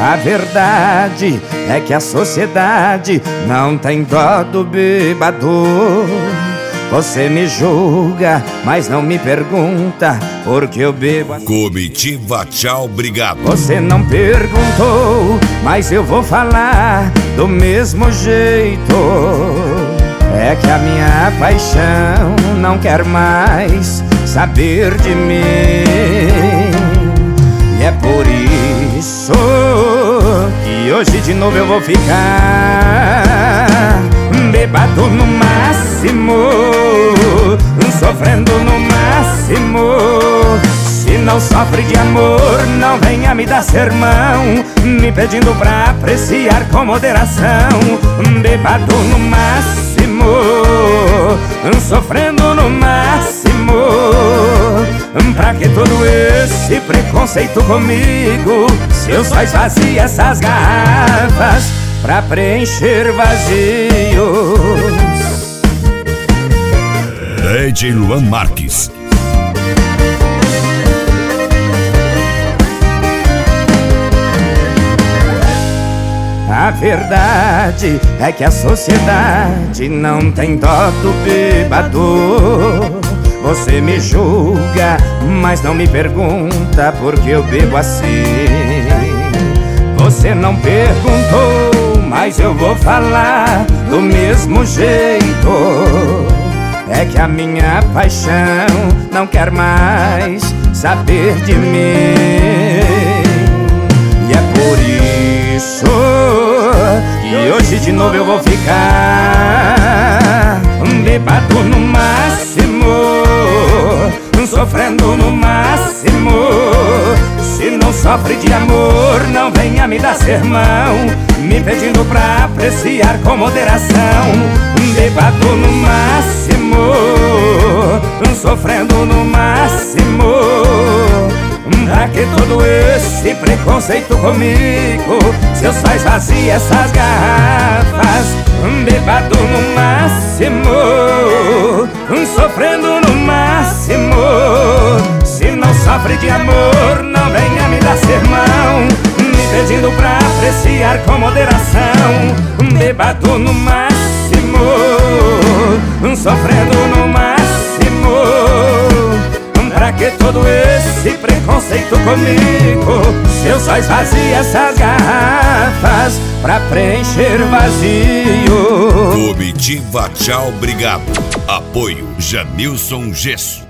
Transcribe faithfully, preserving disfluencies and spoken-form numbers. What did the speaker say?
A verdade é que a sociedade não tem dó do bêbado. Você me julga, mas não me pergunta por que eu bebo assim. Comitiva Tchau Obrigado. Você não perguntou, mas eu vou falar do mesmo jeito. É que a minha paixão não quer mais saber de mim. E é por isso que hoje de novo eu vou ficar bêbado no máximo, sofrendo no máximo. Se não sofre de amor, não venha me dar sermão, me pedindo pra apreciar com moderação. Bêbado no máximo, sofrendo no máximo. Pra que todo esse preconceito comigo, se eu só esvazio essas garrafas pra preencher vazios? D J Luan Marques. A verdade é que a sociedade não tem dó do bêbado. Você me julga, mas não me pergunta por que eu bebo assim. Você não perguntou, mas eu vou falar do mesmo jeito. É que a minha paixão não quer mais saber de mim. E é por isso que hoje de novo eu vou ficar bêbado no máximo, sofrendo no máximo. Se não sofre de amor, não venha me dar sermão, me pedindo pra apreciar com moderação. Bêbado no máximo, sofrendo no máximo. Pra que todo esse preconceito comigo, se eu só esvazio essas garrafas? Bêbado no máximo, sofrendo no máximo. Se não sofre de amor, não venha me dar sermão, me pedindo pra apreciar com moderação. Bêbado no máximo, sofrendo no máximo. Pra que todo esse preconceito comigo, se eu só esvazio essas garrafas pra preencher vazio? Comitiva Tchau Obrigado. Apoio Janilson Gesso.